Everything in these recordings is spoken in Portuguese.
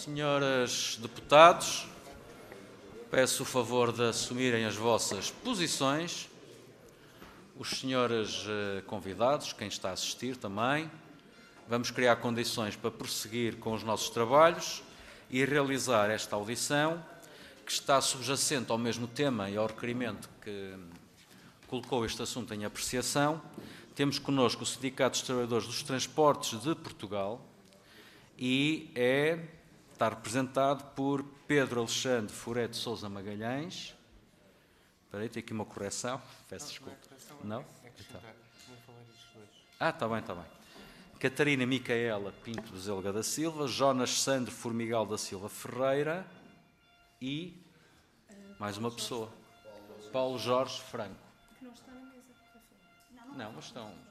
Senhoras deputados, peço o favor de assumirem as vossas posições. Os senhores convidados, quem está a assistir também. Vamos criar condições para prosseguir com os nossos trabalhos e realizar esta audição, que está subjacente ao mesmo tema e ao requerimento que colocou este assunto em apreciação. Temos connosco o Sindicato dos Trabalhadores dos Transportes de Portugal e está representado por Pedro Alexandre Furé de Sousa Magalhães. Espera aí, tem aqui uma correção. Peço desculpa. Não? Está bem. Catarina Micaela Pinto de Zelga da Silva, Jonas Sandro Formigal da Silva Ferreira e mais uma pessoa. Paulo Jorge Franco. Que não está na mesa. Não, mas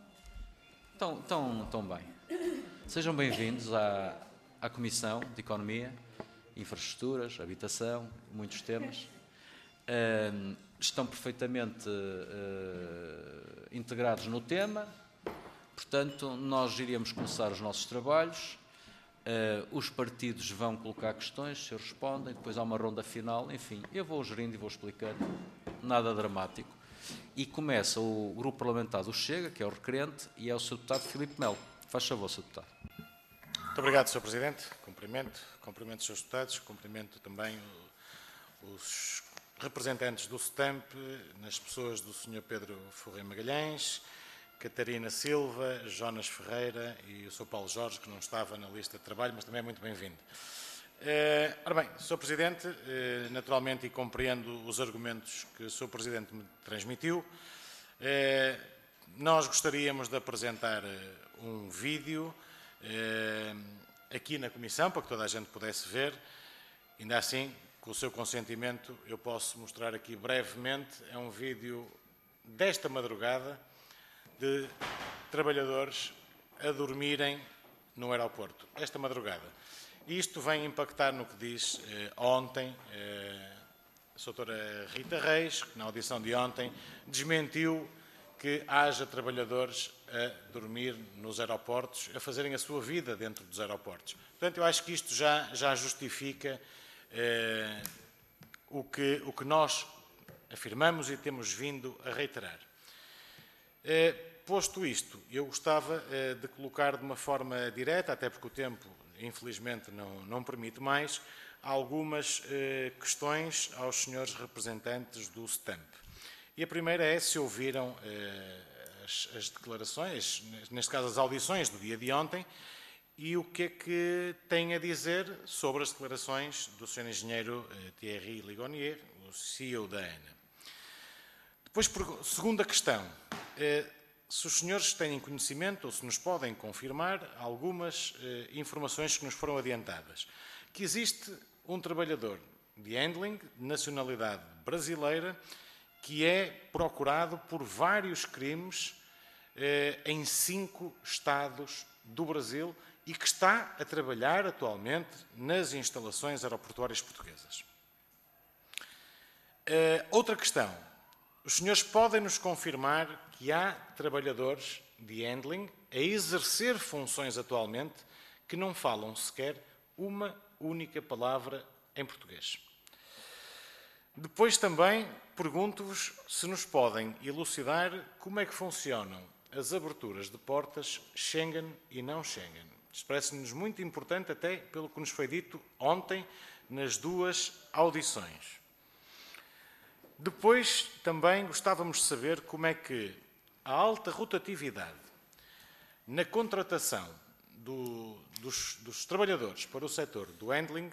estão bem. Sejam bem-vindos à Comissão de Economia, Infraestruturas, Habitação, muitos temas. Estão perfeitamente integrados no tema, portanto, nós iríamos começar os nossos trabalhos. Os partidos vão colocar questões, se respondem, depois há uma ronda final, enfim, eu vou gerindo e vou explicando, nada dramático. E começa o grupo parlamentar do Chega, que é o requerente, e é o Sr. Deputado Filipe Melo. Faz favor, Sr. Deputado. Muito obrigado, Sr. Presidente. Cumprimento os Srs. Deputados, cumprimento também os representantes do STAMP, nas pessoas do Sr. Pedro Furé Magalhães, Catarina Silva, Jonas Ferreira e o Sr. Paulo Jorge, que não estava na lista de trabalho, mas também é muito bem-vindo. Ora bem, Sr. Presidente, naturalmente, e compreendo os argumentos que o Sr. Presidente me transmitiu, nós gostaríamos de apresentar um vídeo aqui na Comissão, para que toda a gente pudesse ver. Ainda assim, com o seu consentimento, eu posso mostrar aqui brevemente. É um vídeo desta madrugada de trabalhadores a dormirem no aeroporto, esta madrugada. E isto vem impactar no que diz ontem a doutora Rita Reis, que na audição de ontem desmentiu que haja trabalhadores a dormir nos aeroportos, a fazerem a sua vida dentro dos aeroportos. Portanto, eu acho que isto já justifica o que nós afirmamos e temos vindo a reiterar. Posto isto, eu gostava de colocar de uma forma direta, até porque o tempo, infelizmente, não permite mais, algumas questões aos senhores representantes do STAMP. E a primeira é se ouviram as declarações, neste caso as audições do dia de ontem, e o que é que têm a dizer sobre as declarações do Sr. Engenheiro Thierry Ligonier, o CEO da ANA. Depois, segunda questão, se os senhores têm conhecimento ou se nos podem confirmar algumas informações que nos foram adiantadas. Que existe um trabalhador de handling, de nacionalidade brasileira, que é procurado por vários crimes em 5 estados do Brasil e que está a trabalhar atualmente nas instalações aeroportuárias portuguesas. Outra questão. Os senhores podem nos confirmar que há trabalhadores de handling a exercer funções atualmente que não falam sequer uma única palavra em português. Depois também pergunto-vos se nos podem elucidar como é que funcionam as aberturas de portas Schengen e não Schengen. Isto parece-nos muito importante, até pelo que nos foi dito ontem nas 2 audições. Depois também gostávamos de saber como é que a alta rotatividade na contratação dos trabalhadores para o setor do handling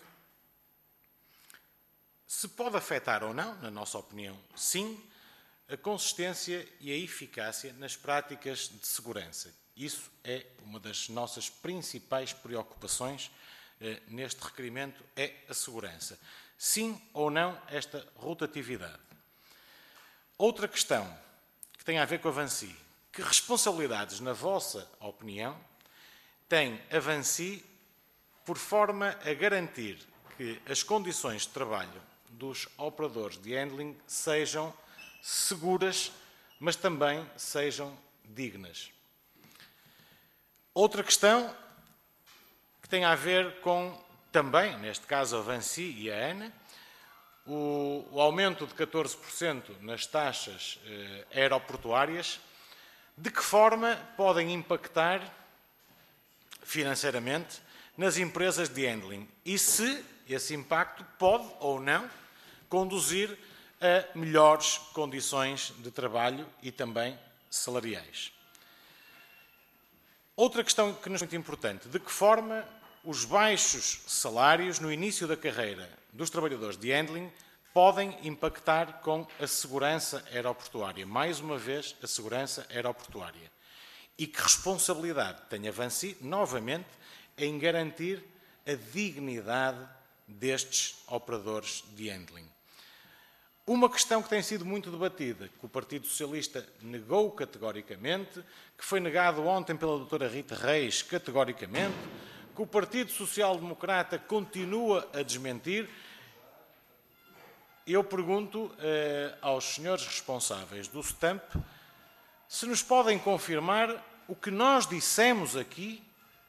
se pode afetar ou não, na nossa opinião, sim, a consistência e a eficácia nas práticas de segurança. Isso é uma das nossas principais preocupações neste requerimento, é a segurança. Sim ou não esta rotatividade. Outra questão que tem a ver com a Vinci. Que responsabilidades, na vossa opinião, tem a Vinci por forma a garantir que as condições de trabalho dos operadores de handling sejam seguras, mas também sejam dignas? Outra questão que tem a ver com também, neste caso, a Vansi e a ANA, o aumento de 14% nas taxas aeroportuárias, de que forma podem impactar financeiramente nas empresas de handling e se esse impacto pode ou não conduzir a melhores condições de trabalho e também salariais. Outra questão que nos é muito importante, de que forma os baixos salários no início da carreira dos trabalhadores de handling podem impactar com a segurança aeroportuária. Mais uma vez, a segurança aeroportuária. E que responsabilidade tem a Vansi, novamente, em garantir a dignidade destes operadores de handling. Uma questão que tem sido muito debatida, que o Partido Socialista negou categoricamente, que foi negado ontem pela doutora Rita Reis categoricamente, que o Partido Social Democrata continua a desmentir. Eu pergunto aos senhores responsáveis do STAMP se nos podem confirmar o que nós dissemos aqui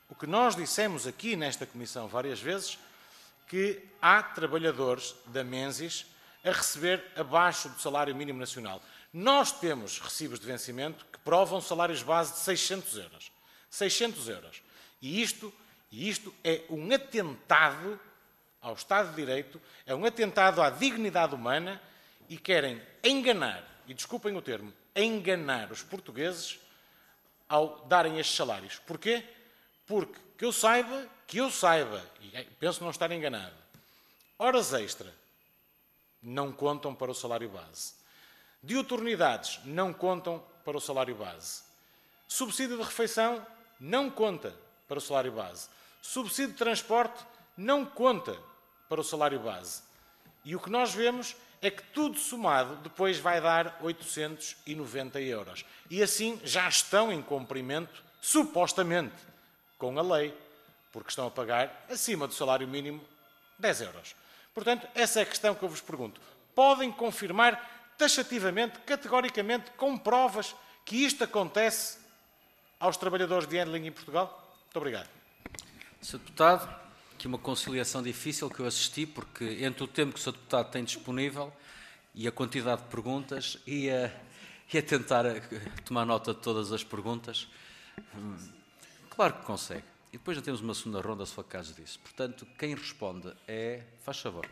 nesta Comissão várias vezes, que há trabalhadores da Menzies a receber abaixo do salário mínimo nacional. Nós temos recibos de vencimento que provam salários base de 600 euros. 600 euros. E isto é um atentado ao Estado de Direito, é um atentado à dignidade humana e querem enganar, e desculpem o termo, enganar os portugueses ao darem estes salários. Porquê? Porque, que eu saiba, e penso não estar enganado, horas extra não contam para o salário base. Diuturnidades não contam para o salário base. Subsídio de refeição não conta para o salário base. Subsídio de transporte não conta para o salário base. E o que nós vemos é que tudo somado depois vai dar 890 euros. E assim já estão em cumprimento, supostamente, com a lei, porque estão a pagar acima do salário mínimo 10 euros. Portanto, essa é a questão que eu vos pergunto. Podem confirmar taxativamente, categoricamente, com provas, que isto acontece aos trabalhadores de handling em Portugal? Muito obrigado. Sr. Deputado, aqui uma conciliação difícil que eu assisti, porque entre o tempo que o Sr. Deputado tem disponível e a quantidade de perguntas e a tentar tomar nota de todas as perguntas, claro que consegue. E depois já temos uma segunda ronda, se for caso disso. Portanto, quem responde faz favor.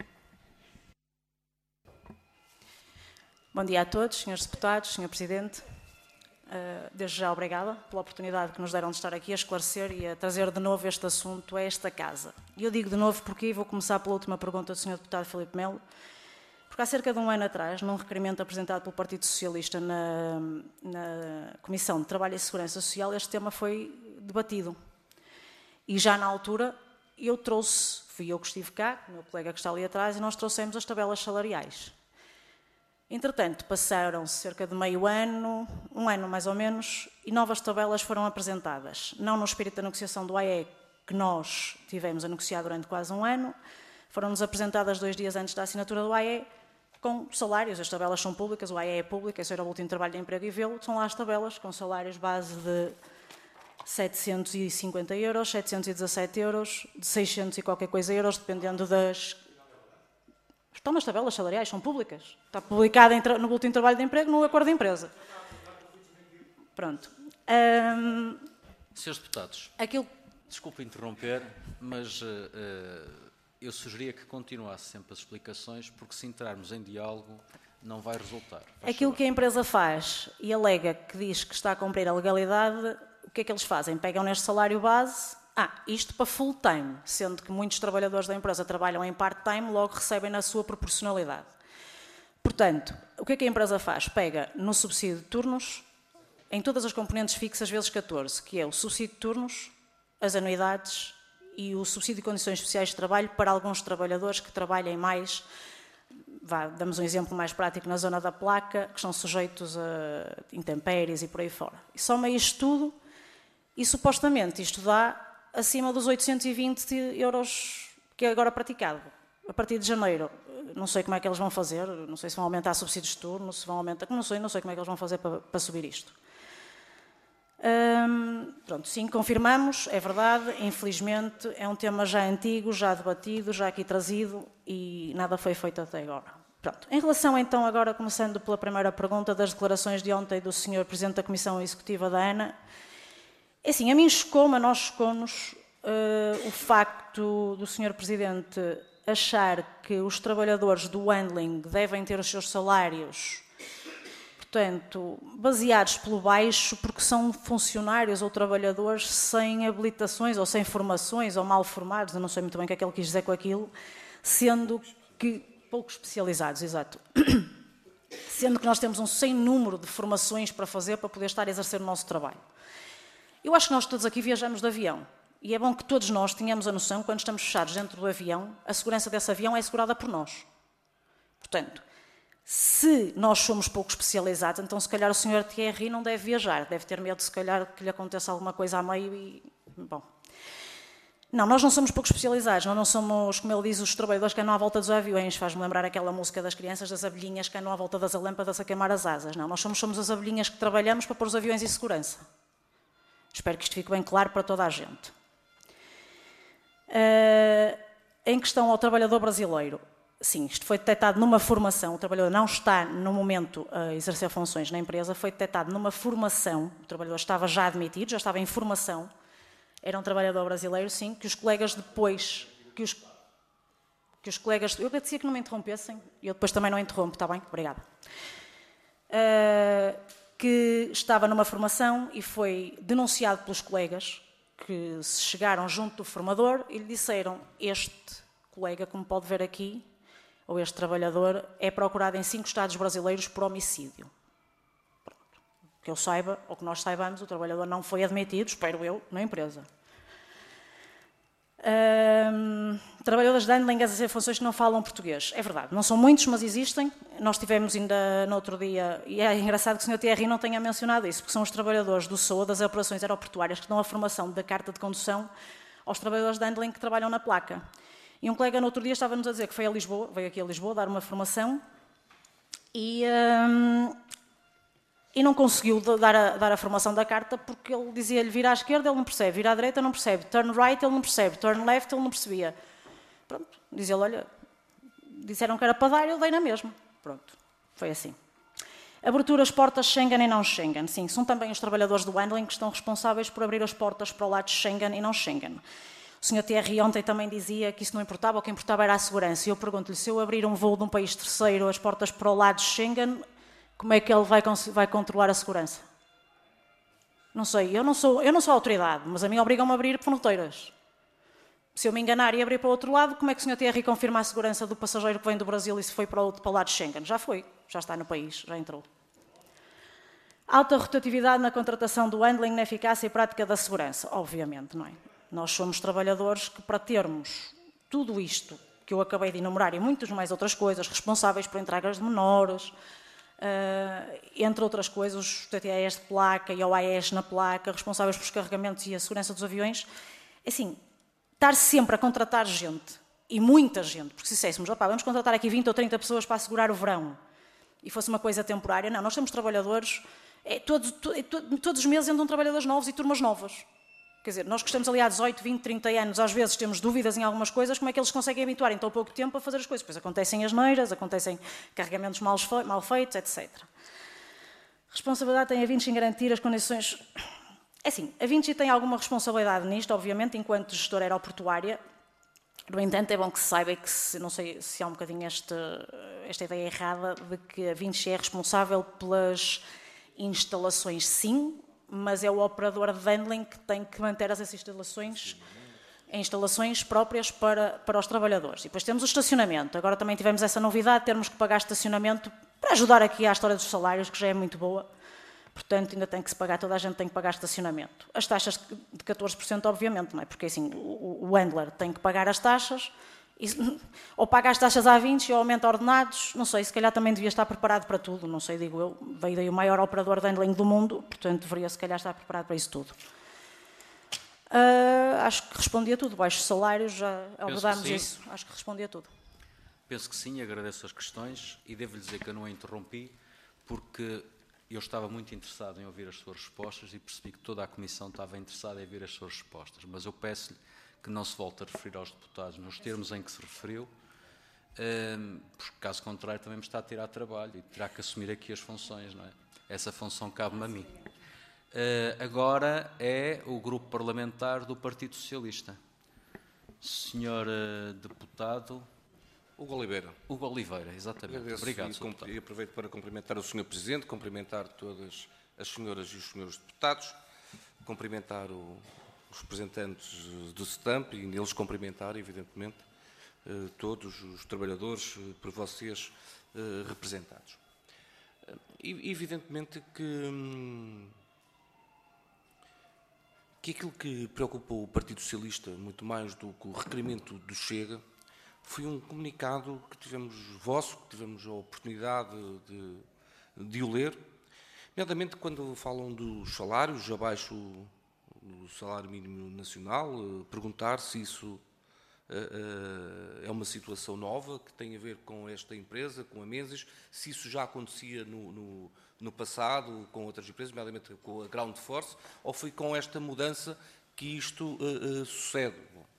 Bom dia a todos, senhores deputados, senhor Presidente. Desde já, obrigada pela oportunidade que nos deram de estar aqui a esclarecer e a trazer de novo este assunto a esta Casa. E eu digo de novo porque vou começar pela última pergunta do senhor deputado Filipe Melo, porque há cerca de um ano atrás, num requerimento apresentado pelo Partido Socialista na Comissão de Trabalho e Segurança Social, este tema foi debatido. E já na altura, fui eu que estive cá, o meu colega que está ali atrás, e nós trouxemos as tabelas salariais. Entretanto, passaram-se cerca de meio ano, um ano mais ou menos, e novas tabelas foram apresentadas. Não no espírito da negociação do AE, que nós tivemos a negociar durante quase um ano, foram-nos apresentadas 2 dias antes da assinatura do AE, com salários. As tabelas são públicas, o AE é público, esse era o Boletim de Trabalho de Emprego e Vê-lo, são lá as tabelas com salários base de 750 euros, 717 euros, de 600 e qualquer coisa euros, dependendo das... Estão nas tabelas salariais, são públicas. Está publicada no Boletim de Trabalho de Emprego, no Acordo de Empresa. Pronto. Senhores deputados, Aquilo... desculpe interromper, mas eu sugeria que continuasse sempre as explicações, porque se entrarmos em diálogo não vai resultar. Aquilo que a empresa faz e alega que diz que está a cumprir a legalidade, o que é que eles fazem? Pegam neste salário base... isto para full time, sendo que muitos trabalhadores da empresa trabalham em part-time, logo recebem na sua proporcionalidade. Portanto, o que é que a empresa faz? Pega no subsídio de turnos, em todas as componentes fixas vezes 14, que é o subsídio de turnos, as anuidades e o subsídio de condições especiais de trabalho para alguns trabalhadores que trabalhem mais, damos um exemplo mais prático, na zona da placa, que são sujeitos a intempéries e por aí fora. E soma isto tudo e supostamente isto dá acima dos 820 euros que é agora praticado. A partir de janeiro, não sei como é que eles vão fazer, não sei se vão aumentar subsídios de turno, se vão aumentar, não sei como é que eles vão fazer para subir isto. Pronto, sim, confirmamos, é verdade, infelizmente é um tema já antigo, já debatido, já aqui trazido e nada foi feito até agora. Pronto. Em relação então agora, começando pela primeira pergunta das declarações de ontem do Sr. Presidente da Comissão Executiva da ANA, é assim, a mim chocou-me, a nós chocou-nos o facto do Sr. Presidente achar que os trabalhadores do handling devem ter os seus salários, portanto, baseados pelo baixo, porque são funcionários ou trabalhadores sem habilitações ou sem formações ou mal formados, eu não sei muito bem o que é que ele quis dizer com aquilo, sendo que pouco especializados, exato. Sendo que nós temos um sem número de formações para fazer para poder estar a exercer o nosso trabalho. Eu acho que nós todos aqui viajamos de avião e é bom que todos nós tenhamos a noção, quando estamos fechados dentro do avião, a segurança desse avião é assegurada por nós. Portanto, se nós somos pouco especializados, então se calhar o Sr. Thierry não deve viajar, deve ter medo se calhar que lhe aconteça alguma coisa a meio e... Bom... Não, nós não somos pouco especializados, nós não somos, como ele diz, os trabalhadores que andam à volta dos aviões, faz-me lembrar aquela música das crianças, das abelhinhas que andam à volta das lâmpadas a queimar as asas. Não, nós somos as abelhinhas que trabalhamos para pôr os aviões em segurança. Espero que isto fique bem claro para toda a gente. Em questão ao trabalhador brasileiro, sim, isto foi detectado numa formação, o trabalhador não está no momento a exercer funções na empresa, foi detectado numa formação, o trabalhador estava já admitido, já estava em formação, era um trabalhador brasileiro, sim, que os colegas depois, que os colegas, eu agradecia que não me interrompessem, e eu depois também não interrompo, está bem? Obrigada. Que estava numa formação e foi denunciado pelos colegas que se chegaram junto do formador e lhe disseram: este colega, como pode ver aqui, ou este trabalhador, é procurado em 5 estados brasileiros por homicídio. Que eu saiba, ou que nós saibamos, o trabalhador não foi admitido, espero eu, na empresa. Trabalhadores de handling a exercer funções que não falam português. É verdade, não são muitos, mas existem. Nós tivemos ainda no outro dia, e é engraçado que o Sr. Thierry não tenha mencionado isso, porque são os trabalhadores do SOA, das operações aeroportuárias, que dão a formação da carta de condução aos trabalhadores de handling que trabalham na placa. E um colega no outro dia estava-nos a dizer que foi a Lisboa, veio aqui a Lisboa dar uma formação e não conseguiu dar a formação da carta porque ele dizia-lhe vira à esquerda, ele não percebe, vira à direita, não percebe, turn right, ele não percebe, turn left, ele não percebia. Pronto, dizia-lhe, olha, disseram que era para dar, eu dei na mesma. Pronto, foi assim. Aberturas, portas Schengen e não Schengen. Sim, são também os trabalhadores do handling que estão responsáveis por abrir as portas para o lado de Schengen e não Schengen. O Sr. Thierry ontem também dizia que isso não importava, o que importava era a segurança. E eu pergunto-lhe, se eu abrir um voo de um país terceiro, as portas para o lado de Schengen, como é que ele vai controlar a segurança? Não sei, eu não sou autoridade, mas a mim obrigam-me a abrir fronteiras. Se eu me enganar e abrir para o outro lado, como é que o Sr. Thierry confirma a segurança do passageiro que vem do Brasil e se foi para o lado de Schengen? Já foi, já está no país, já entrou. Alta rotatividade na contratação do handling, na eficácia e prática da segurança. Obviamente, não é? Nós somos trabalhadores que, para termos tudo isto que eu acabei de enumerar e muitas mais outras coisas, responsáveis por entregas de menores, entre outras coisas, os TTAs de placa e OAS na placa, responsáveis pelos carregamentos e a segurança dos aviões, assim, estar sempre a contratar gente, e muita gente, porque se disséssemos, vamos contratar aqui 20 ou 30 pessoas para assegurar o verão, e fosse uma coisa temporária, não, nós temos trabalhadores, todos os meses entram trabalhadores novos e turmas novas. Quer dizer, nós que estamos ali há 18, 20, 30 anos, às vezes temos dúvidas em algumas coisas, como é que eles conseguem habituar em tão pouco tempo a fazer as coisas? Depois acontecem asneiras, acontecem carregamentos mal feitos, etc. Responsabilidade tem a Vinci em garantir as condições... É assim, a Vinci tem alguma responsabilidade nisto, obviamente, enquanto gestora aeroportuária. No entanto, é bom que se saiba que, não sei se há um bocadinho esta ideia errada de que a Vinci é responsável pelas instalações, sim, mas é o operador de handling que tem que manter essas instalações próprias para os trabalhadores. E depois temos o estacionamento. Agora também tivemos essa novidade, termos que pagar estacionamento para ajudar aqui à história dos salários, que já é muito boa. Portanto, ainda tem que se pagar, toda a gente tem que pagar estacionamento. As taxas de 14%, obviamente, não é? Porque assim, o handler tem que pagar as taxas, ou paga as taxas à 20 ou aumenta ordenados, não sei, se calhar também devia estar preparado para tudo, não sei, digo eu, veio daí o maior operador de handling do mundo, portanto deveria se calhar estar preparado para isso tudo. Acho que respondi a tudo, baixos salários, já abordámos isso, acho que respondi a tudo. Penso que sim, agradeço as questões e devo-lhe dizer que eu não a interrompi, porque eu estava muito interessado em ouvir as suas respostas e percebi que toda a Comissão estava interessada em ouvir as suas respostas, mas eu peço-lhe que não se volte a referir aos deputados nos termos em que se referiu, porque caso contrário também me está a tirar trabalho e terá que assumir aqui as funções, não é? Essa função cabe-me a mim. Agora é o grupo parlamentar do Partido Socialista. Senhor deputado... Hugo Oliveira. Hugo Oliveira, exatamente. Agradeço. Obrigado, e aproveito para cumprimentar o Sr. Presidente, cumprimentar todas as senhoras e os senhores deputados, cumprimentar os representantes do STAMP e neles cumprimentar, evidentemente, todos os trabalhadores por vocês representados. Evidentemente que aquilo que preocupou o Partido Socialista, muito mais do que o requerimento do Chega, foi um comunicado que tivemos a oportunidade de o ler, nomeadamente quando falam dos salários abaixo do salário mínimo nacional, perguntar se isso é uma situação nova que tem a ver com esta empresa, com a Menzies, se isso já acontecia no passado com outras empresas, nomeadamente com a Ground Force, ou foi com esta mudança que isto sucede.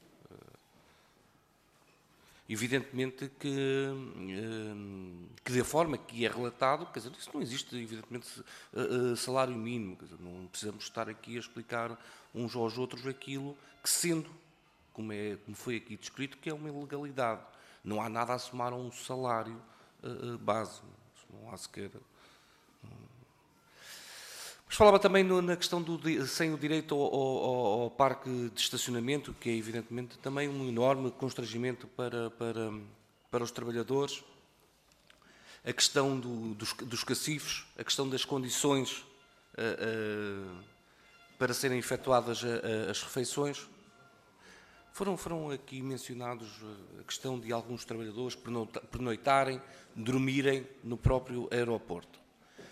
Evidentemente que da forma que é relatado, quer dizer, isso não existe, evidentemente, salário mínimo, quer dizer, não precisamos estar aqui a explicar uns aos outros aquilo que, sendo, como foi aqui descrito, que é uma ilegalidade. Não há nada a somar a um salário base, não há sequer... Mas falava também na questão sem o direito ao parque de estacionamento, que é evidentemente também um enorme constrangimento para os trabalhadores. A questão dos cacifes, a questão das condições para serem efetuadas as refeições. Foram aqui mencionados a questão de alguns trabalhadores pernoitarem, dormirem no próprio aeroporto.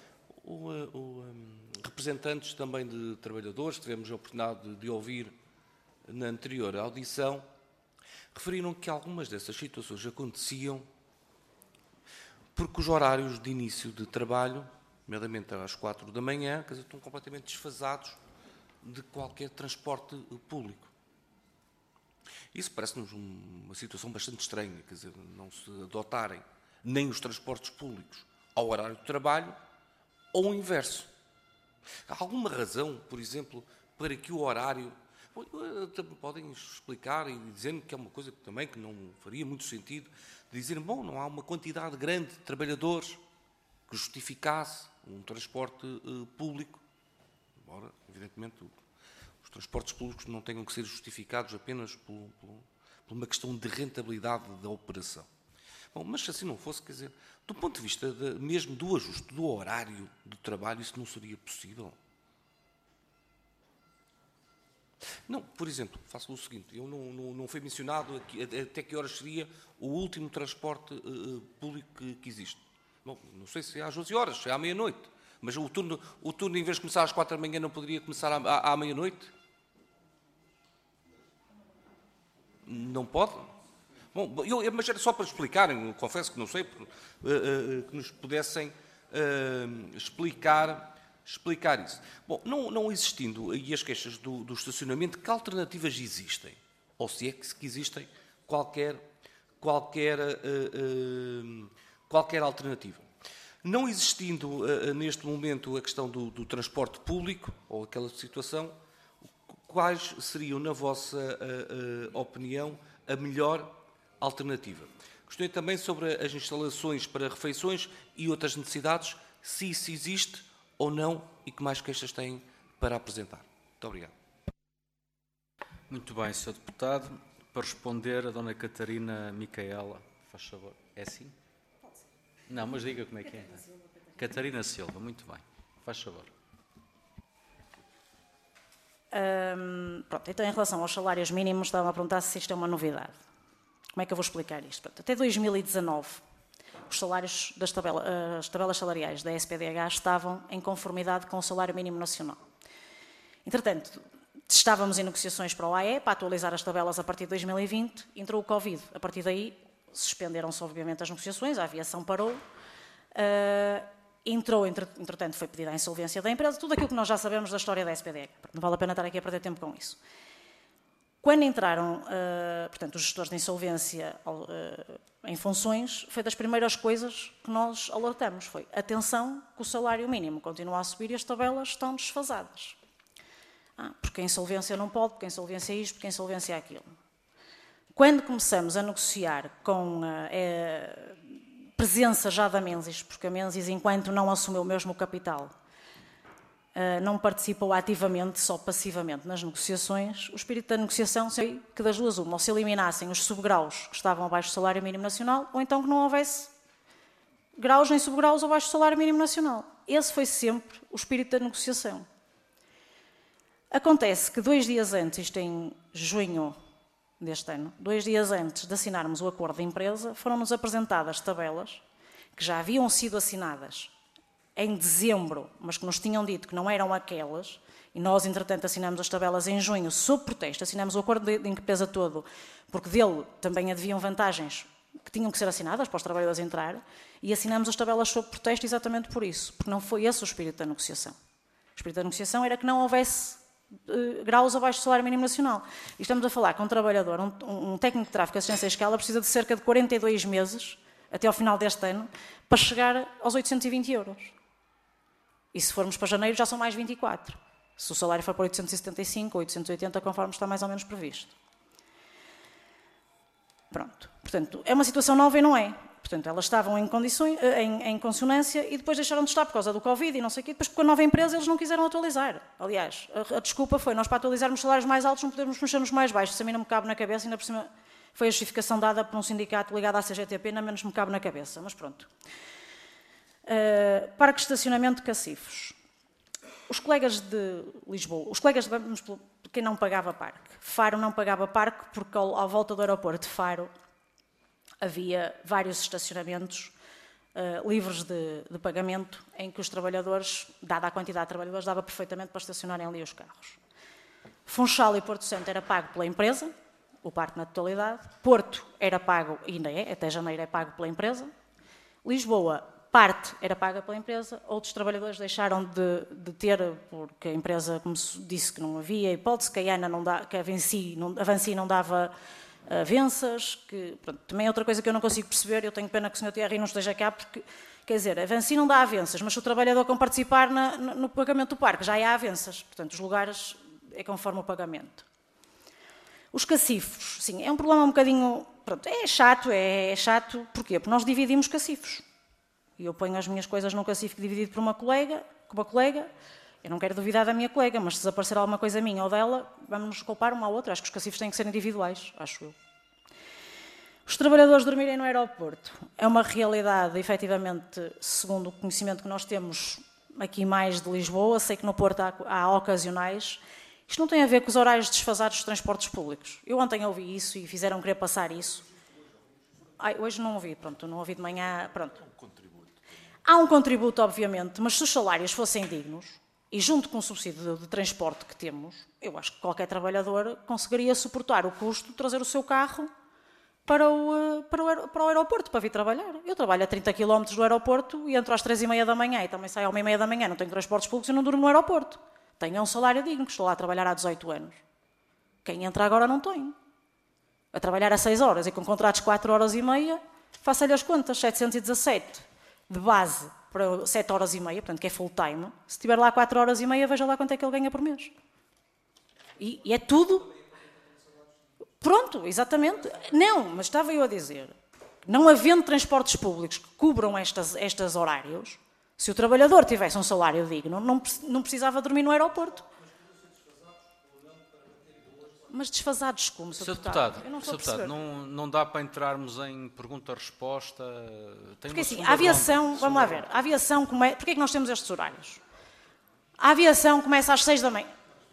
Representantes também de trabalhadores, tivemos a oportunidade de ouvir na anterior audição, referiram que algumas dessas situações aconteciam porque os horários de início de trabalho, nomeadamente às 4 da manhã, quer dizer, estão completamente desfasados de qualquer transporte público. Isso parece-nos uma situação bastante estranha, quer dizer, não se adotarem nem os transportes públicos ao horário de trabalho ou o inverso. Há alguma razão, por exemplo, para que o horário... Podem explicar e dizer-me que é uma coisa que não faria muito sentido, dizer, bom, não há uma quantidade grande de trabalhadores que justificasse um transporte público, embora, evidentemente, os transportes públicos não tenham que ser justificados apenas por uma questão de rentabilidade da operação. Bom, mas se assim não fosse, quer dizer, do ponto de vista mesmo do ajuste do horário do trabalho, isso não seria possível? Não, por exemplo, faço o seguinte, eu não foi mencionado aqui, até que horas seria o último transporte público que existe. Bom, não sei se é às 12 horas, se é à meia-noite, mas o turno, em vez de começar às 4 da manhã, não poderia começar à meia-noite? Não pode? Bom, mas era só para explicarem, confesso que não sei, que nos pudessem explicar isso. Bom, não existindo aí as queixas do estacionamento, que alternativas existem? Ou se é que existem qualquer alternativa? Não existindo neste momento a questão do transporte público, ou aquela situação, quais seriam, na vossa opinião, a melhor alternativa? Gostaria também sobre as instalações para refeições e outras necessidades, se isso existe ou não e que mais queixas têm para apresentar. Muito obrigado. Muito bem, Sr. Deputado. Para responder, a Dona Catarina Micaela, faz favor. É assim? Não, mas diga como é que é. Catarina Silva, muito bem. Faz favor. Pronto, então em relação aos salários mínimos, estava a perguntar se isto é uma novidade. Como é que eu vou explicar isto? Pronto, até 2019, os salários as tabelas salariais da SPDH estavam em conformidade com o salário mínimo nacional. Entretanto, estávamos em negociações para o AE, para atualizar as tabelas a partir de 2020, entrou o Covid. A partir daí, suspenderam-se obviamente as negociações, a aviação parou, entrou, entretanto, foi pedida a insolvência da empresa, tudo aquilo que nós já sabemos da história da SPDH. Não vale a pena estar aqui a perder tempo com isso. Quando entraram, portanto, os gestores de insolvência em funções, foi das primeiras coisas que nós alertamos. Foi, atenção, que o salário mínimo continua a subir e as tabelas estão desfasadas. Porque a insolvência não pode, porque a insolvência é isto, porque a insolvência é aquilo. Quando começamos a negociar com a presença já da Menzies, porque a Menzies, enquanto não assumiu mesmo o capital, não participou ativamente, só passivamente nas negociações, o espírito da negociação foi que das duas uma, ou se eliminassem os subgraus que estavam abaixo do salário mínimo nacional, ou então que não houvesse graus nem subgraus abaixo do salário mínimo nacional. Esse foi sempre o espírito da negociação. Acontece que 2 dias antes, isto em junho deste ano, 2 dias antes de assinarmos o acordo de empresa, foram-nos apresentadas tabelas que já haviam sido assinadas em dezembro, mas que nos tinham dito que não eram aquelas, e nós, entretanto, assinamos as tabelas em junho, sob protesto, assinamos o acordo de empresa todo, porque dele também haviam vantagens que tinham que ser assinadas para os trabalhadores entrar, e assinamos as tabelas sob protesto exatamente por isso, porque não foi esse o espírito da negociação. O espírito da negociação era que não houvesse graus abaixo do salário mínimo nacional. E estamos a falar que um trabalhador, um técnico de tráfego de assistência à escala, precisa de cerca de 42 meses, até ao final deste ano, para chegar aos 820 euros. E se formos para janeiro já são mais 24. Se o salário for para 875 ou 880, conforme está mais ou menos previsto. Pronto. Portanto, é uma situação nova e não é. Portanto, elas estavam em consonância e depois deixaram de estar por causa do Covid e não sei o quê. Depois, com a nova empresa, eles não quiseram atualizar. Aliás, a desculpa foi, nós para atualizarmos salários mais altos não podemos mexer nos mais baixos. Isso a mim não me cabe na cabeça, ainda por cima foi a justificação dada por um sindicato ligado à CGTP, ainda menos me cabe na cabeça. Mas pronto. Parque de estacionamento de Cacifos. Os colegas de Lisboa, vamos por quem não pagava parque. Faro não pagava parque porque à volta do aeroporto de Faro havia vários estacionamentos livres de pagamento em que os trabalhadores, dada a quantidade de trabalhadores, dava perfeitamente para estacionarem ali os carros. Funchal e Porto Santo era pago pela empresa, o parque na totalidade. Porto era pago, e ainda é, até janeiro é pago pela empresa. Lisboa, parte era paga pela empresa, outros trabalhadores deixaram de ter, porque a empresa, como disse, que não havia hipótese, que a ANA não dá, que a Vinci não dava avanças, que pronto, também é outra coisa que eu não consigo perceber, eu tenho pena que o Sr. Thierry não esteja cá, porque, quer dizer, a Vinci não dá avanças, mas se o trabalhador com participar no pagamento do parque já há avanças, portanto, os lugares é conforme o pagamento. Os cacifos, sim, é um problema um bocadinho, pronto, é chato, porquê? Porque nós dividimos cacifos. E eu ponho as minhas coisas num cacifo dividido por uma colega, eu não quero duvidar da minha colega, mas se desaparecer alguma coisa minha ou dela, vamos nos culpar uma à outra. Acho que os cacifos têm que ser individuais, acho eu. Os trabalhadores dormirem no aeroporto é uma realidade, efetivamente, segundo o conhecimento que nós temos aqui mais de Lisboa. Sei que no Porto há ocasionais. Isto não tem a ver com os horários desfasados dos transportes públicos. Eu ontem ouvi isso e fizeram querer passar isso. Hoje não ouvi, pronto, não ouvi de manhã, pronto. Há um contributo, obviamente, mas se os salários fossem dignos, e junto com o subsídio de transporte que temos, eu acho que qualquer trabalhador conseguiria suportar o custo de trazer o seu carro para o aeroporto, para vir trabalhar. Eu trabalho a 30 km do aeroporto e entro às 3h30 da manhã e também saio às 1h30 da manhã, não tenho transportes públicos e não durmo no aeroporto. Tenho um salário digno, que estou lá a trabalhar há 18 anos. Quem entra agora não tem. A trabalhar a 6 horas e com contratos de 4h30, faça-lhe as contas, 717 de base para 7h30, portanto que é full time. Se estiver lá 4h30, veja lá quanto é que ele ganha por mês. E é tudo... Pronto, exatamente. Não, mas estava eu a dizer, não havendo transportes públicos que cubram estes horários, se o trabalhador tivesse um salário digno, não precisava dormir no aeroporto. Mas desfasados como, Sr. Deputado? Eu não estou a perceber. Não dá para entrarmos em pergunta-resposta. Porque assim, a aviação, vamos lá ver, a aviação, porquê é que nós temos estes horários? A aviação começa às 6 da manhã.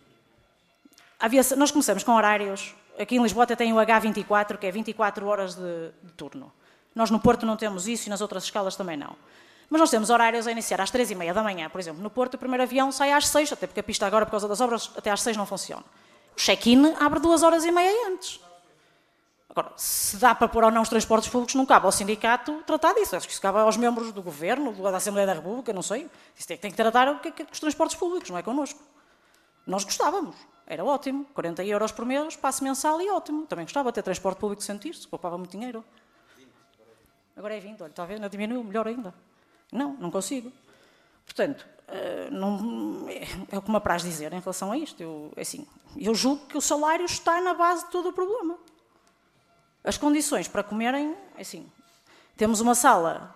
Nós começamos com horários, aqui em Lisboa até tem o H24, que é 24 horas de turno. Nós no Porto não temos isso e nas outras escalas também não. Mas nós temos horários a iniciar às 3h30 da manhã, por exemplo. No Porto o primeiro avião sai às 6, até porque a pista agora, por causa das obras, até às 6 não funciona. O check-in abre 2h30 antes. Agora, se dá para pôr ou não os transportes públicos, não cabe ao sindicato tratar disso. Acho que isso cabe aos membros do Governo, da Assembleia da República, não sei. Isso tem que tratar os transportes públicos, não é connosco. Nós gostávamos, era ótimo. 40 euros por mês, passe mensal e ótimo. Também gostava de ter transporte público sem isso, poupava muito dinheiro. Agora é 20, olha, está a ver, não diminuiu, melhor ainda. Não consigo. Portanto, é o que me apraz dizer em relação a isto. Eu julgo que o salário está na base de todo o problema. As condições para comerem, assim, temos uma sala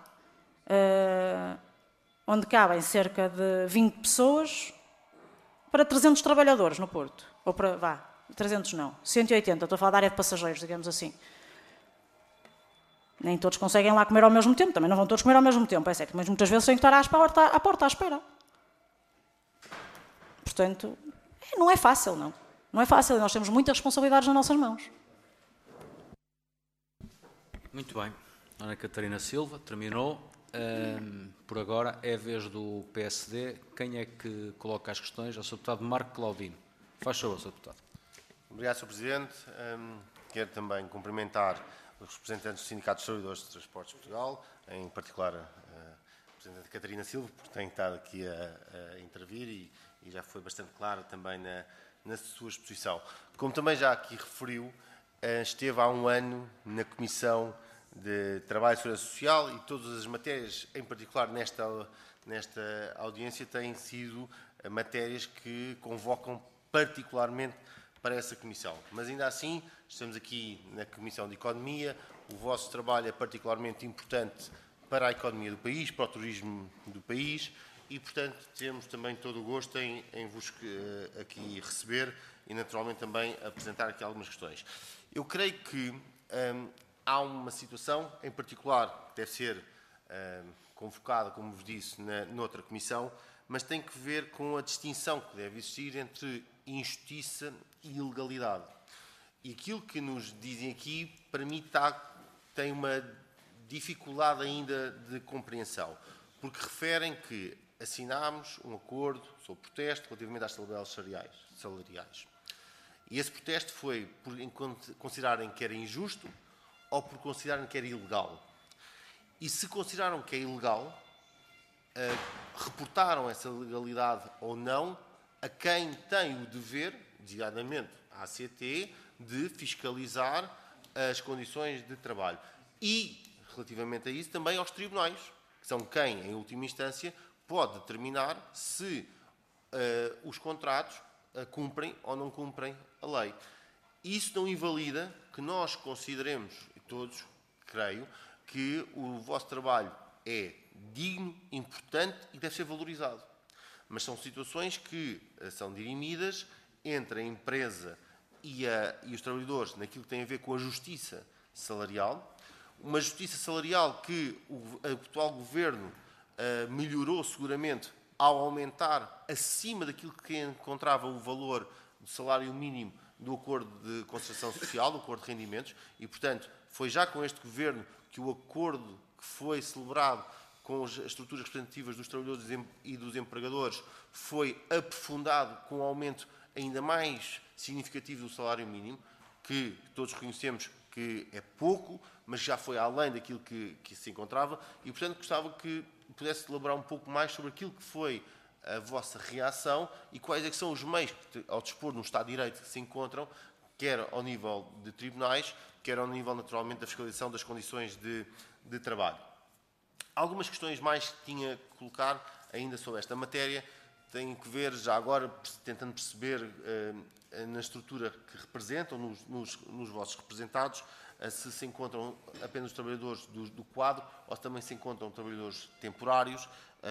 onde cabem cerca de 20 pessoas para 300 trabalhadores no Porto. Ou para, 300 não, 180, estou a falar da área de passageiros, digamos assim. Nem todos conseguem lá comer ao mesmo tempo, também não vão todos comer ao mesmo tempo, é certo, mas muitas vezes têm que estar à porta à espera. Portanto, não é fácil, não. Não é fácil, nós temos muitas responsabilidades nas nossas mãos. Muito bem. Ana Catarina Silva, terminou. Por agora é a vez do PSD. Quem é que coloca as questões? É o Sr. Deputado Marco Claudino. Faz favor, Sr. Deputado. Obrigado, Sr. Presidente. Quero também cumprimentar os representantes do Sindicato dos Trabalhadores de Transportes de Portugal, em particular a Representante Catarina Silva, porque tem estado aqui a intervir e já foi bastante clara também na sua exposição. Como também já aqui referiu, esteve há um ano na Comissão de Trabalho e Segurança Social e todas as matérias, em particular nesta audiência, têm sido matérias que convocam particularmente para essa Comissão. Mas ainda assim, estamos aqui na Comissão de Economia, o vosso trabalho é particularmente importante para a economia do país, para o turismo do país e, portanto, temos também todo o gosto em vos aqui receber e, naturalmente, também apresentar aqui algumas questões. Eu creio que há uma situação, em particular, que deve ser convocada, como vos disse, noutra comissão, mas tem que ver com a distinção que deve existir entre injustiça e ilegalidade. E aquilo que nos dizem aqui, para mim, tem uma dificuldade ainda de compreensão, porque referem que assinámos um acordo sobre protesto relativamente às tabelas salariais. E esse protesto foi por considerarem que era injusto ou por considerarem que era ilegal. E se consideraram que é ilegal, reportaram essa legalidade ou não a quem tem o dever, designadamente à ACT, de fiscalizar as condições de trabalho. E, relativamente a isso, também aos tribunais, que são quem, em última instância, pode determinar se os contratos cumprem ou não cumprem a lei. Isso não invalida que nós consideremos, e todos, creio, que o vosso trabalho é digno, importante e deve ser valorizado. Mas são situações que são dirimidas entre a empresa e os trabalhadores naquilo que tem a ver com a justiça salarial. Uma justiça salarial que o atual Governo melhorou seguramente ao aumentar acima daquilo que encontrava o valor do salário mínimo do Acordo de Concertação Social, do Acordo de Rendimentos, e, portanto, foi já com este Governo que o acordo que foi celebrado com as estruturas representativas dos trabalhadores e dos empregadores foi aprofundado com um aumento ainda mais significativo do salário mínimo, que todos reconhecemos que é pouco, mas já foi além daquilo que se encontrava, e, portanto, gostava que pudesse elaborar um pouco mais sobre aquilo que foi a vossa reação e quais é que são os meios que, ao dispor no Estado de Direito, que se encontram, quer ao nível de tribunais, quer ao nível, naturalmente, da fiscalização das condições de trabalho. Algumas questões mais que tinha que colocar ainda sobre esta matéria têm que ver, já agora, tentando perceber na estrutura que representam, nos vossos representados, se encontram apenas os trabalhadores do quadro ou se também se encontram trabalhadores temporários,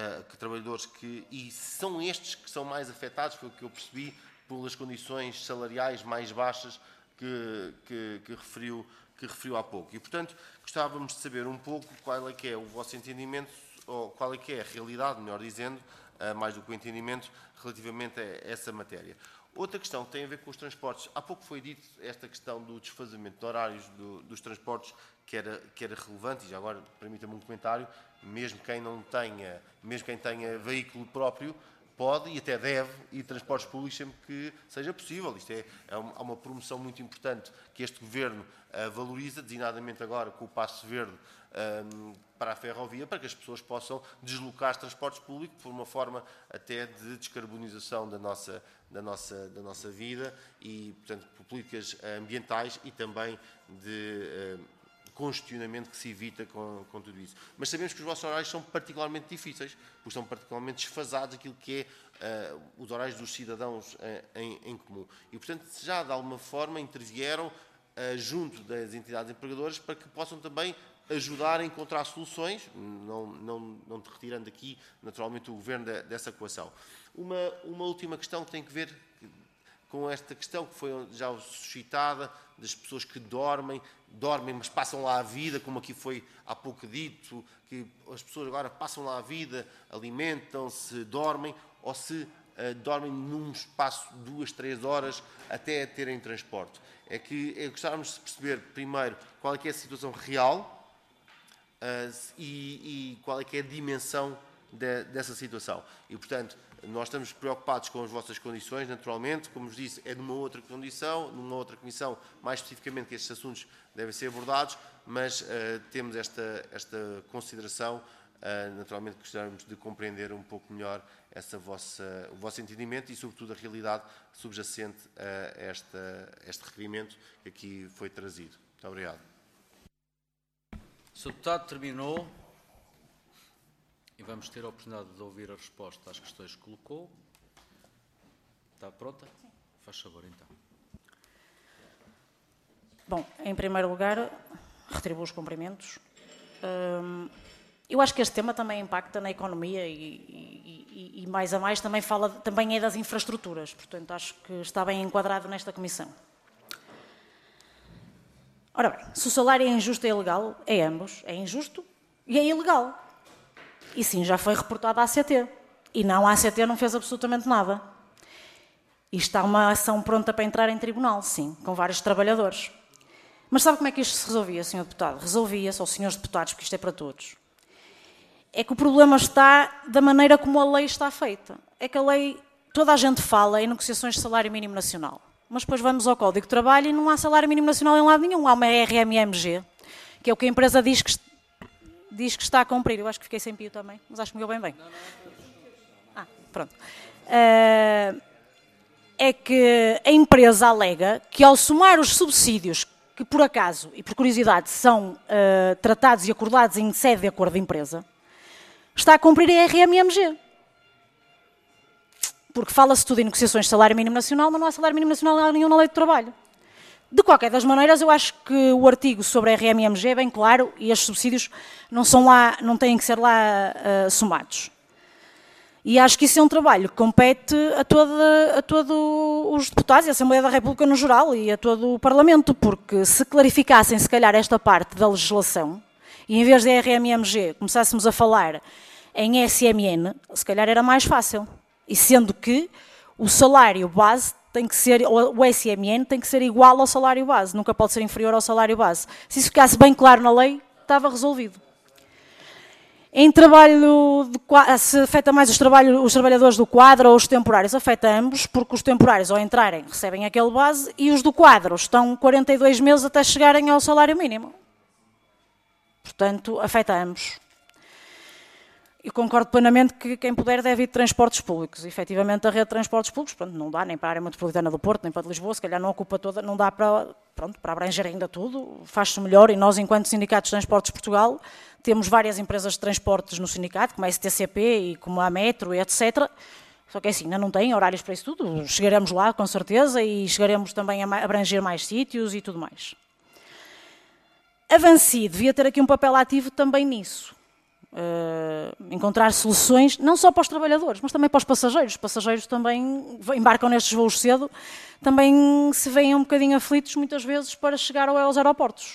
e são estes que são mais afetados, foi o que eu percebi, pelas condições salariais mais baixas que referiu há pouco. E, portanto, gostávamos de saber um pouco qual é que é o vosso entendimento, ou qual é que é a realidade, melhor dizendo, mais do que o entendimento, relativamente a essa matéria. Outra questão que tem a ver com os transportes. Há pouco foi dito esta questão do desfazamento de horários dos transportes, que era relevante, e já agora permita-me um comentário, mesmo quem tenha veículo próprio, pode e até deve ir de transportes públicos sempre que seja possível. Isto há uma promoção muito importante que este Governo valoriza, designadamente agora com o passo verde para a ferrovia, para que as pessoas possam deslocar os transportes públicos por uma forma até de descarbonização da nossa vida e, portanto, por políticas ambientais e também de congestionamento que se evita com tudo isso. Mas sabemos que os vossos horários são particularmente difíceis, porque são particularmente desfasados daquilo que é os horários dos cidadãos em comum. E, portanto, já de alguma forma intervieram junto das entidades empregadoras para que possam também ajudar a encontrar soluções, não te retirando aqui, naturalmente, o Governo dessa equação. Uma última questão que tem que ver com esta questão que foi já suscitada, das pessoas que dormem, mas passam lá a vida, como aqui foi há pouco dito, que as pessoas agora passam lá a vida, alimentam-se, dormem, ou se dormem num espaço de 2, 3 horas até terem transporte. É que gostávamos de perceber, primeiro, qual é que é a situação real e qual é que é a dimensão dessa situação. E, portanto, nós estamos preocupados com as vossas condições, naturalmente, como vos disse, é numa outra condição, numa outra comissão, mais especificamente, que estes assuntos devem ser abordados, mas temos esta consideração, naturalmente gostaríamos de compreender um pouco melhor o vosso entendimento e, sobretudo, a realidade subjacente a este requerimento que aqui foi trazido. Muito obrigado. O Sr. Deputado terminou. E vamos ter a oportunidade de ouvir a resposta às questões que colocou. Está pronta? Sim. Faz favor, então. Bom, em primeiro lugar, retribuo os cumprimentos. Eu acho que este tema também impacta na economia e mais a mais também é das infraestruturas. Portanto, acho que está bem enquadrado nesta comissão. Ora bem, se o salário é injusto e ilegal, é ambos. É injusto e é ilegal. E sim, já foi reportado à ACT. E não, a ACT não fez absolutamente nada. E está uma ação pronta para entrar em tribunal, sim, com vários trabalhadores. Mas sabe como é que isto se resolvia, Sr. Deputado? Resolvia-se, ou Srs. Deputados, porque isto é para todos. É que o problema está da maneira como a lei está feita. É que a lei, toda a gente fala em negociações de salário mínimo nacional. Mas depois vamos ao Código de Trabalho e não há salário mínimo nacional em lado nenhum. Há uma RMMG, que é o que a empresa diz que está a cumprir. Eu acho que fiquei sem pio também, mas acho que me deu bem. Pronto. É que a empresa alega que ao somar os subsídios que por acaso e por curiosidade são tratados e acordados em sede de acordo de empresa, está a cumprir a RMMG. Porque fala-se tudo em negociações de salário mínimo nacional, mas não há salário mínimo nacional nenhum na lei de trabalho. De qualquer das maneiras, eu acho que o artigo sobre a RMMG é bem claro e os subsídios não têm que ser lá somados. E acho que isso é um trabalho que compete a todos os deputados e a Assembleia da República no geral e a todo o Parlamento, porque se clarificassem, se calhar, esta parte da legislação e em vez da RMMG começássemos a falar em SMN, se calhar era mais fácil. E sendo que o salário base tem que ser, o SMN tem que ser igual ao salário base, nunca pode ser inferior ao salário base. Se isso ficasse bem claro na lei, estava resolvido. Em trabalho, se afeta mais os trabalhadores do quadro ou os temporários, afeta ambos, porque os temporários, ao entrarem, recebem aquele base e os do quadro estão 42 meses até chegarem ao salário mínimo. Portanto, afeta ambos. Eu concordo plenamente que quem puder deve ir de transportes públicos. Efetivamente, a rede de transportes públicos, pronto, não dá nem para a área metropolitana do Porto, nem para a de Lisboa, se calhar não ocupa toda, não dá para abranger ainda tudo, faz-se melhor, e nós, enquanto Sindicato de Transportes de Portugal, temos várias empresas de transportes no sindicato, como a STCP e como a Metro, e etc., só que assim, ainda não tem horários para isso tudo, chegaremos lá, com certeza, e chegaremos também a abranger mais sítios e tudo mais. A Vansi devia ter aqui um papel ativo também nisso. Encontrar soluções, não só para os trabalhadores, mas também para os passageiros. Os passageiros também embarcam nestes voos cedo, também se veem um bocadinho aflitos muitas vezes para chegar aos aeroportos.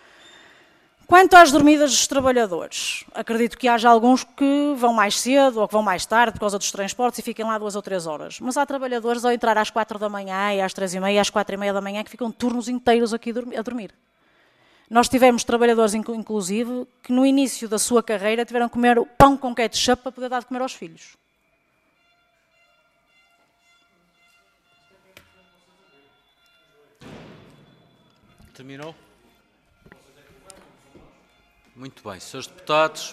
Quanto às dormidas dos trabalhadores, acredito que haja alguns que vão mais cedo ou que vão mais tarde por causa dos transportes e fiquem lá 2 ou 3 horas. Mas há trabalhadores ao entrar às 4 da manhã e às 3h30 e às 4h30 da manhã que ficam turnos inteiros aqui a dormir. Nós tivemos trabalhadores, inclusive, que no início da sua carreira tiveram que comer pão com ketchup para poder dar de comer aos filhos. Terminou? Muito bem, senhores deputados.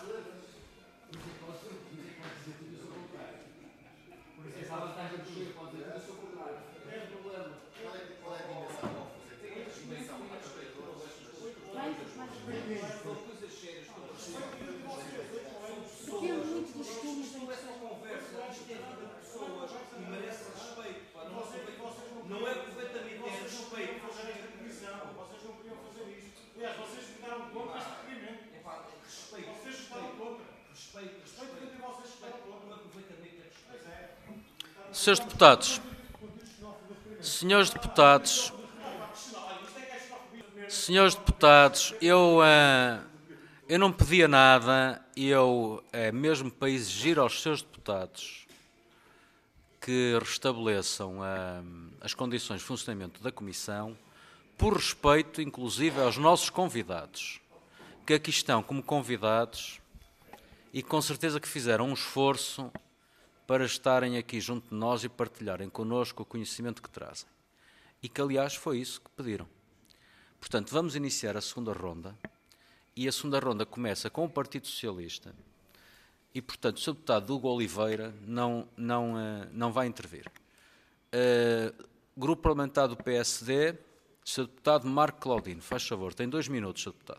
Não é perfeitamente respeito. Vocês não podiam fazer isto. Aliás, vocês votaram contra este requerimento. Respeito. Vocês votaram contra. Respeito. Respeito porque vocês votaram contra. Não é perfeitamente respeito. Senhores deputados, senhores deputados, senhores deputados, eu não pedia nada, mesmo para exigir aos seus deputados que restabeleçam as condições de funcionamento da Comissão, por respeito, inclusive, aos nossos convidados, que aqui estão como convidados e com certeza que fizeram um esforço para estarem aqui junto de nós e partilharem connosco o conhecimento que trazem. E que, aliás, foi isso que pediram. Portanto, vamos iniciar a segunda ronda, e a segunda ronda começa com o Partido Socialista, e, portanto, o Sr. Deputado Hugo Oliveira não vai intervir. Grupo Parlamentar do PSD, Sr. Deputado Marco Claudino, faz favor, tem 2 minutos, Sr. Deputado.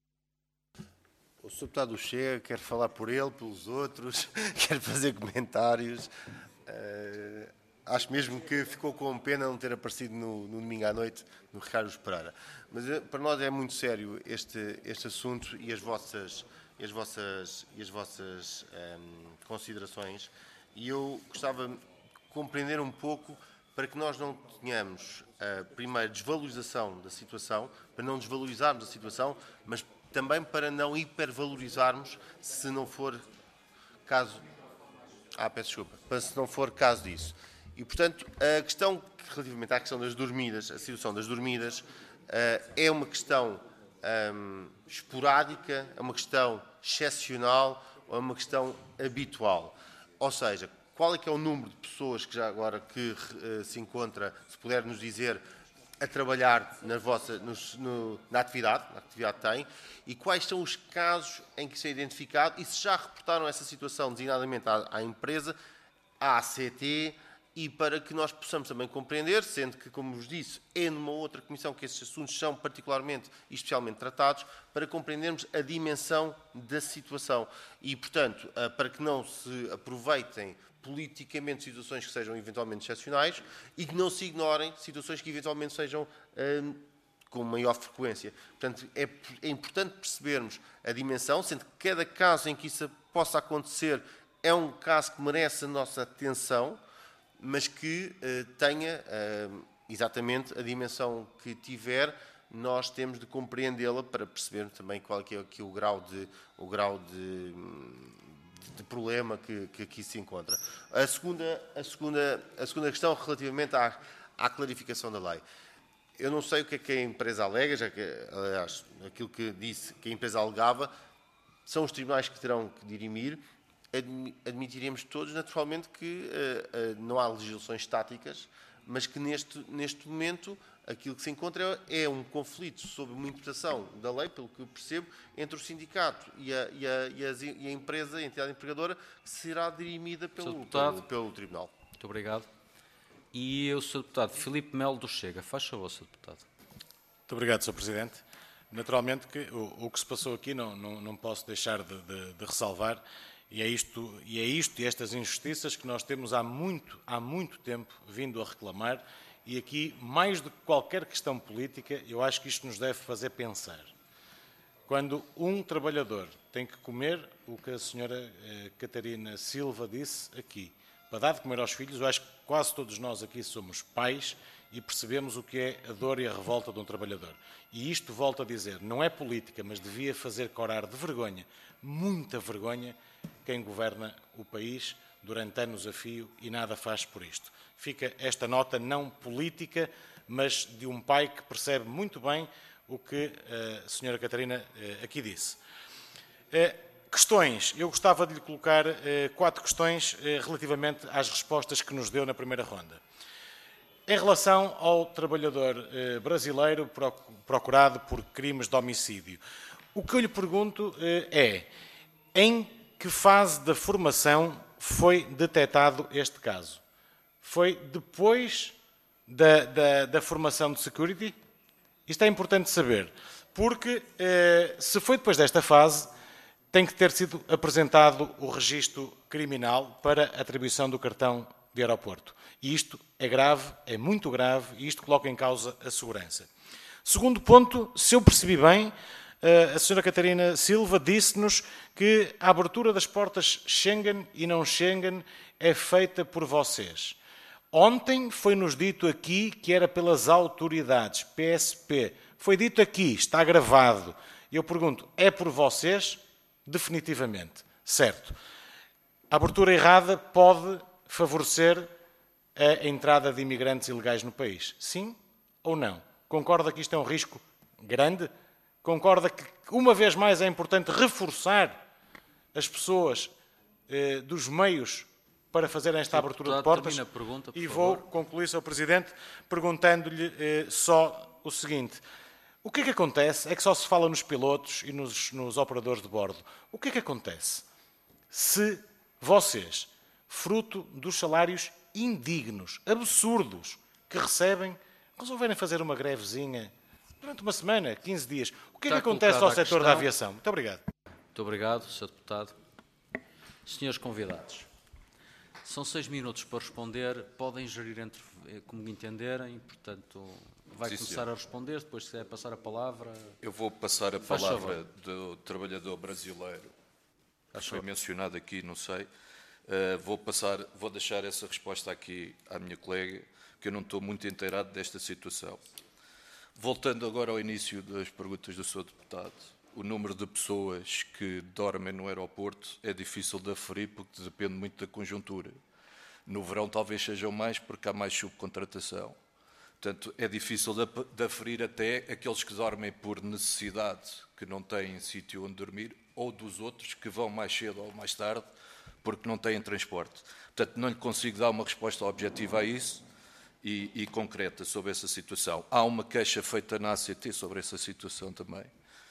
O Sr. Deputado Chega quer falar por ele, pelos outros, quer fazer comentários. Acho mesmo que ficou com pena não ter aparecido no domingo à noite no Ricardo Pereira. Mas para nós é muito sério este assunto e as vossas considerações. E eu gostava de compreender um pouco para que nós não tenhamos, primeiro, desvalorização da situação, para não desvalorizarmos a situação, mas também para não hipervalorizarmos se não for caso... peço desculpa. Se não for caso disso. E, portanto, a questão, relativamente à questão das dormidas, a situação das dormidas, é uma questão esporádica, é uma questão excepcional ou é uma questão habitual. Ou seja, qual é que é o número de pessoas que já agora que se encontra, se puder nos dizer, a trabalhar na atividade que tem, e quais são os casos em que se é identificado e se já reportaram essa situação designadamente à empresa, à ACT, e para que nós possamos também compreender, sendo que, como vos disse, é numa outra comissão que esses assuntos são particularmente e especialmente tratados, para compreendermos a dimensão da situação. E, portanto, para que não se aproveitem politicamente situações que sejam eventualmente excepcionais e que não se ignorem situações que eventualmente sejam com maior frequência. Portanto, é importante percebermos a dimensão, sendo que cada caso em que isso possa acontecer é um caso que merece a nossa atenção, mas que tenha exatamente a dimensão que tiver, nós temos de compreendê-la para perceber também qual é que é aqui o grau de problema que aqui se encontra. A segunda questão relativamente à clarificação da lei. Eu não sei o que a empresa alega, já que, aliás, aquilo que disse que a empresa alegava, são os tribunais que terão que dirimir. Admitiríamos todos, naturalmente, que não há legislações estáticas, mas que neste momento aquilo que se encontra é um conflito sobre uma interpretação da lei, pelo que eu percebo, entre o sindicato e a empresa, a entidade empregadora, que será dirimida pelo Tribunal. Muito obrigado. E o Sr. Deputado Filipe Melo do Chega. Faz favor, Sr. Deputado. Muito obrigado, Sr. Presidente. Naturalmente que o que se passou aqui não posso deixar de ressalvar, e é isto e estas injustiças que nós temos há muito tempo vindo a reclamar, e aqui, mais do que qualquer questão política, eu acho que isto nos deve fazer pensar. Quando um trabalhador tem que comer o que a senhora Catarina Silva disse aqui, para dar de comer aos filhos, eu acho que quase todos nós aqui somos pais e percebemos o que é a dor e a revolta de um trabalhador. E isto, volto a dizer, não é política, mas devia fazer corar de vergonha, muita vergonha, quem governa o país durante anos a fio e nada faz por isto. Fica esta nota não política, mas de um pai que percebe muito bem o que a senhora Catarina aqui disse. Questões. Eu gostava de lhe colocar 4 questões relativamente às respostas que nos deu na primeira ronda. em relação ao trabalhador brasileiro procurado por crimes de homicídio, o que eu lhe pergunto é em que fase da formação foi detectado este caso? Foi depois da formação de security? Isto é importante saber, porque se foi depois desta fase, tem que ter sido apresentado o registro criminal para atribuição do cartão de aeroporto. E isto é grave, é muito grave, e isto coloca em causa a segurança. Segundo ponto, se eu percebi bem, a senhora Catarina Silva disse-nos que a abertura das portas Schengen e não Schengen é feita por vocês. Ontem foi-nos dito aqui que era pelas autoridades, PSP. Foi dito aqui, está gravado. E eu pergunto, é por vocês? Definitivamente. Certo. A abertura errada pode favorecer a entrada de imigrantes ilegais no país. Sim ou não? Concorda que isto é um risco grande? Concorda que, uma vez mais, é importante reforçar as pessoas dos meios para fazerem esta abertura de portas? Termina a pergunta, por e favor. vou concluir, Sr. Presidente, perguntando-lhe só o seguinte. O que é que acontece? É que só se fala nos pilotos e nos operadores de bordo. O que é que acontece se vocês, fruto dos salários indignos, absurdos, que recebem, resolverem fazer uma grevezinha durante uma semana, 15 dias? O que é que acontece ao setor da aviação? Muito obrigado. Muito obrigado, Sr. Deputado. Senhores convidados, são 6 minutos para responder, podem gerir como entenderem, portanto, vai começar a responder, depois se quiser passar a palavra... Eu vou passar a Faz palavra favor. do trabalhador brasileiro, Faz foi favor. mencionado aqui, não sei. Vou deixar essa resposta aqui à minha colega, que eu não estou muito inteirado desta situação. Voltando agora ao início das perguntas do Sr. Deputado, o número de pessoas que dormem no aeroporto é difícil de aferir porque depende muito da conjuntura. No verão talvez sejam mais porque há mais subcontratação. Portanto, é difícil de aferir até aqueles que dormem por necessidade, que não têm sítio onde dormir, ou dos outros que vão mais cedo ou mais tarde porque não têm transporte. Portanto, não lhe consigo dar uma resposta objetiva a isso e concreta sobre essa situação. Há uma queixa feita na ACT sobre essa situação também.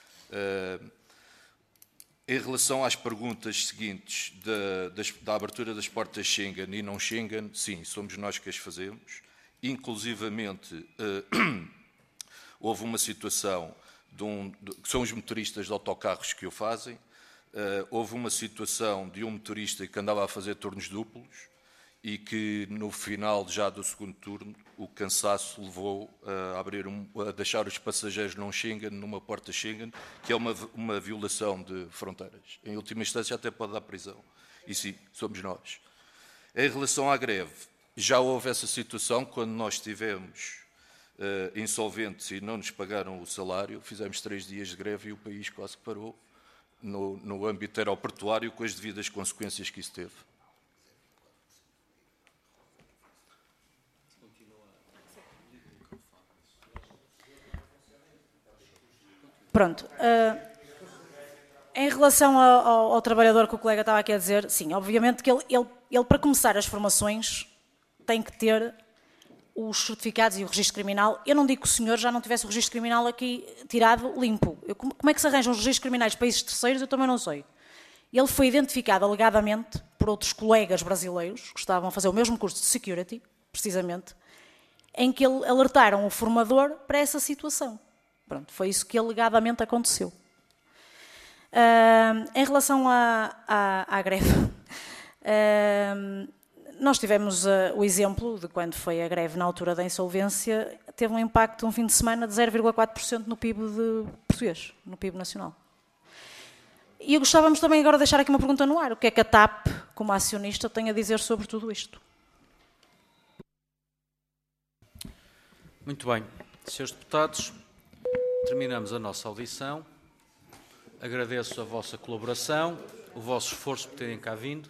Em relação às perguntas seguintes da abertura das portas Schengen e não Schengen, sim, somos nós que as fazemos. Inclusivamente, houve uma situação, que são os motoristas de autocarros que o fazem, houve uma situação de um motorista que andava a fazer turnos duplos e que no final já do segundo turno o cansaço levou a deixar os passageiros não Schengen numa porta Schengen, que é uma violação de fronteiras. Em última instância até pode dar prisão. E sim, somos nós. Em relação à greve, já houve essa situação quando nós estivemos insolventes e não nos pagaram o salário, fizemos 3 dias de greve e o país quase que parou no âmbito aeroportuário com as devidas consequências que isso teve. Pronto. Em relação ao trabalhador que o colega estava aqui a dizer, sim, obviamente que ele para começar as formações tem que ter os certificados e o registro criminal. Eu não digo que o senhor já não tivesse o registro criminal aqui tirado limpo. Como é que se arranjam os registros criminais de países terceiros? Eu também não sei. Ele foi identificado alegadamente por outros colegas brasileiros que estavam a fazer o mesmo curso de security, precisamente, em que alertaram o formador para essa situação. Pronto, foi isso que alegadamente aconteceu. Em relação à greve, nós tivemos o exemplo de quando foi a greve na altura da insolvência, teve um impacto um fim de semana de 0,4% no PIB português, no PIB nacional. E eu gostávamos também agora de deixar aqui uma pergunta no ar. O que é que a TAP, como acionista, tem a dizer sobre tudo isto? Muito bem. Senhores deputados, terminamos a nossa audição. Agradeço a vossa colaboração, o vosso esforço por terem cá vindo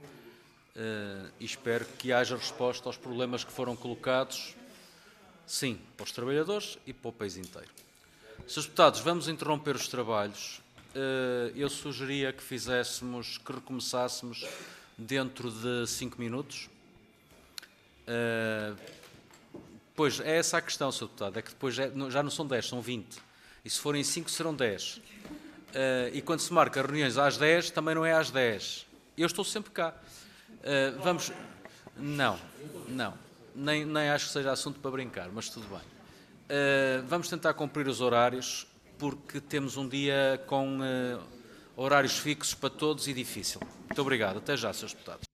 e espero que haja resposta aos problemas que foram colocados, sim, para os trabalhadores e para o país inteiro. Senhores deputados, vamos interromper os trabalhos. Eu sugeria que recomeçássemos dentro de 5 minutos. Pois, é essa a questão, Sr. Deputado, é que depois já não são 10, são 20. E se forem 5, serão 10. E quando se marca reuniões às 10, também não é às 10. Eu estou sempre cá. Vamos... Não. Nem acho que seja assunto para brincar, mas tudo bem. Vamos tentar cumprir os horários, porque temos um dia com horários fixos para todos e difícil. Muito obrigado. Até já, Srs. Deputados.